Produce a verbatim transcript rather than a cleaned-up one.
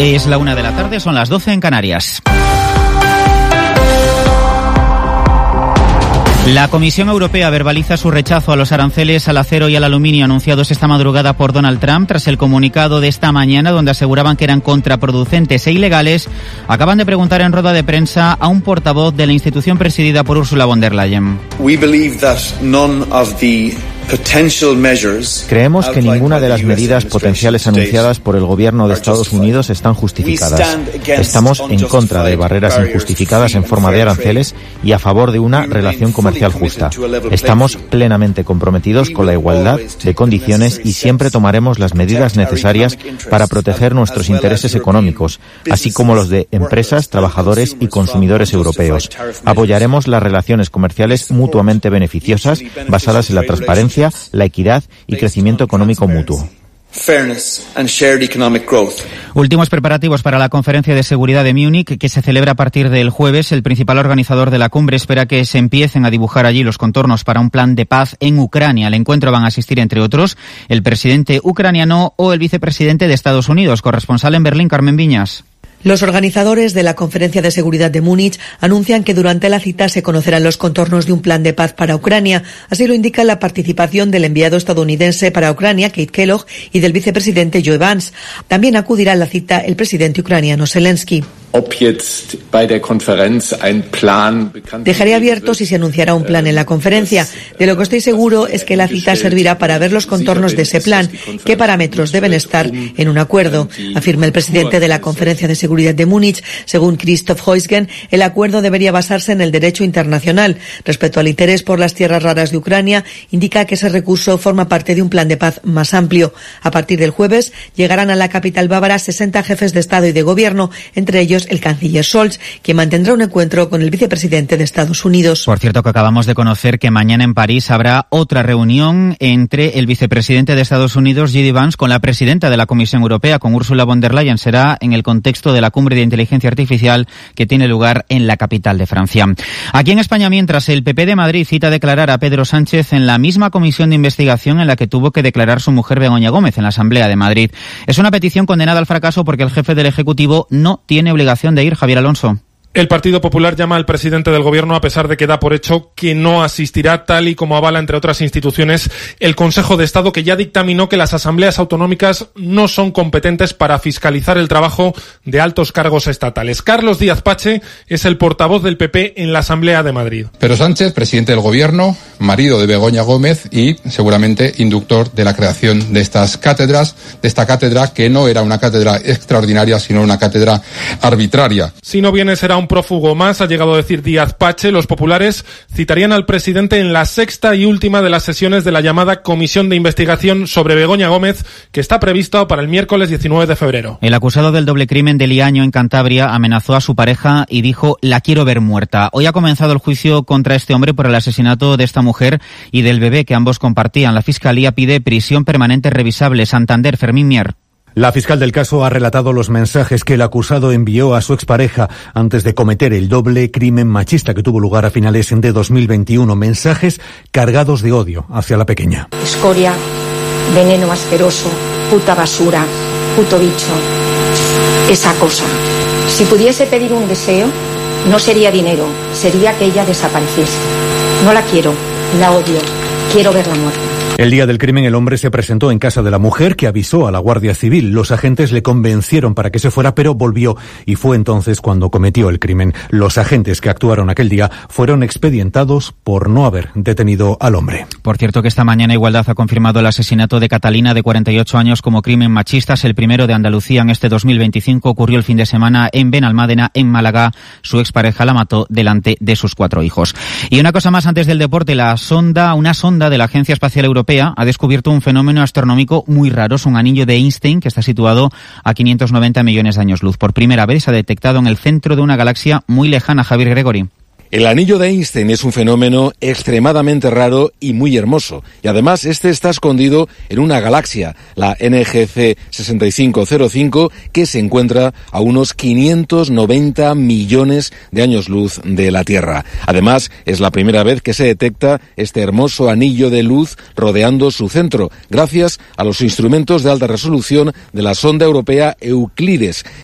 Es la una de la tarde, son las doce en Canarias. La Comisión Europea verbaliza su rechazo a los aranceles al acero y al aluminio anunciados esta madrugada por Donald Trump tras el comunicado de esta mañana donde aseguraban que eran contraproducentes e ilegales. Acaban de preguntar en rueda de prensa a un portavoz de la institución presidida por Ursula von der Leyen. We believe that none of the Creemos que ninguna de las medidas potenciales anunciadas por el gobierno de Estados Unidos están justificadas. Estamos en contra de barreras injustificadas en forma de aranceles y a favor de una relación comercial justa. Estamos plenamente comprometidos con la igualdad de condiciones y siempre tomaremos las medidas necesarias para proteger nuestros intereses económicos, así como los de empresas, trabajadores y consumidores europeos. Apoyaremos las relaciones comerciales mutuamente beneficiosas basadas en la transparencia, la equidad y crecimiento económico mutuo. Últimos preparativos para la conferencia de seguridad de Múnich, que se celebra a partir del jueves. El principal organizador de la cumbre espera que se empiecen a dibujar allí los contornos para un plan de paz en Ucrania. Al encuentro van a asistir, entre otros, el presidente ucraniano o el vicepresidente de Estados Unidos. Corresponsal en Berlín, Carmen Viñas. Los organizadores de la Conferencia de Seguridad de Múnich anuncian que durante la cita se conocerán los contornos de un plan de paz para Ucrania. Así lo indica la participación del enviado estadounidense para Ucrania, Kate Kellogg, y del vicepresidente Joe Vance. También acudirá a la cita el presidente ucraniano Zelensky. Dejaré abierto si se anunciará un plan en la conferencia. De lo que estoy seguro es que la cita servirá para ver los contornos de ese plan, qué parámetros deben estar en un acuerdo, afirma el presidente de la Conferencia de Seguridad de Múnich. Según Christoph Heusgen, el acuerdo debería basarse en el derecho internacional. Respecto al interés por las tierras raras de Ucrania, indica que ese recurso forma parte de un plan de paz más amplio. A partir del jueves llegarán a la capital bávara sesenta jefes de Estado y de Gobierno, entre ellos el canciller Scholz, que mantendrá un encuentro con el vicepresidente de Estados Unidos. Por cierto, que acabamos de conocer que mañana en París habrá otra reunión entre el vicepresidente de Estados Unidos, J D Vance, con la presidenta de la Comisión Europea, con Ursula von der Leyen. Será en el contexto de la cumbre de inteligencia artificial que tiene lugar en la capital de Francia. Aquí en España, mientras, el P P de Madrid cita a declarar a Pedro Sánchez en la misma comisión de investigación en la que tuvo que declarar su mujer Begoña Gómez en la Asamblea de Madrid. Es una petición condenada al fracaso porque el jefe del Ejecutivo no tiene obligación de ir. Javier Alonso. El Partido Popular llama al presidente del Gobierno, a pesar de que da por hecho que no asistirá, tal y como avala, entre otras instituciones, el Consejo de Estado, que ya dictaminó que las asambleas autonómicas no son competentes para fiscalizar el trabajo de altos cargos estatales. Carlos Díaz Pache es el portavoz del P P en la Asamblea de Madrid. Pedro Sánchez, presidente del Gobierno, marido de Begoña Gómez y seguramente inductor de la creación de estas cátedras, de esta cátedra que no era una cátedra extraordinaria, sino una cátedra arbitraria. Si no viene, será un prófugo más, ha llegado a decir Díaz Pache. Los populares citarían al presidente en la sexta y última de las sesiones de la llamada Comisión de Investigación sobre Begoña Gómez, que está prevista para el miércoles diecinueve de febrero. El acusado del doble crimen de Liaño en Cantabria amenazó a su pareja y dijo: la quiero ver muerta. Hoy ha comenzado el juicio contra este hombre por el asesinato de esta mujer y del bebé que ambos compartían. La Fiscalía pide prisión permanente revisable. Santander, Fermín Mier. La fiscal del caso ha relatado los mensajes que el acusado envió a su expareja antes de cometer el doble crimen machista que tuvo lugar a finales de dos mil veintiuno. Mensajes cargados de odio hacia la pequeña. Escoria, veneno asqueroso, puta basura, puto bicho. Esa cosa. Si pudiese pedir un deseo, no sería dinero, sería que ella desapareciese. No la quiero, la odio, quiero verla muerta. El día del crimen, el hombre se presentó en casa de la mujer, que avisó a la Guardia Civil. Los agentes le convencieron para que se fuera, pero volvió, y fue entonces cuando cometió el crimen. Los agentes que actuaron aquel día fueron expedientados por no haber detenido al hombre. Por cierto, que esta mañana Igualdad ha confirmado el asesinato de Catalina, de cuarenta y ocho años, como crimen machista. Es el primero de Andalucía en este dos mil veinticinco. Ocurrió el fin de semana en Benalmádena, en Málaga. Su expareja la mató delante de sus cuatro hijos. Y una cosa más antes del deporte. La sonda, una sonda de la Agencia Espacial Europea ha descubierto un fenómeno astronómico muy raro. Es un anillo de Einstein que está situado a quinientos noventa millones de años luz. Por primera vez se ha detectado en el centro de una galaxia muy lejana. Javier Gregory. El anillo de Einstein es un fenómeno extremadamente raro y muy hermoso. Y además este está escondido en una galaxia, la N G C sesenta y cinco cero cinco, que se encuentra a unos quinientos noventa millones de años luz de la Tierra. Además, es la primera vez que se detecta este hermoso anillo de luz rodeando su centro, gracias a los instrumentos de alta resolución de la sonda europea Euclides,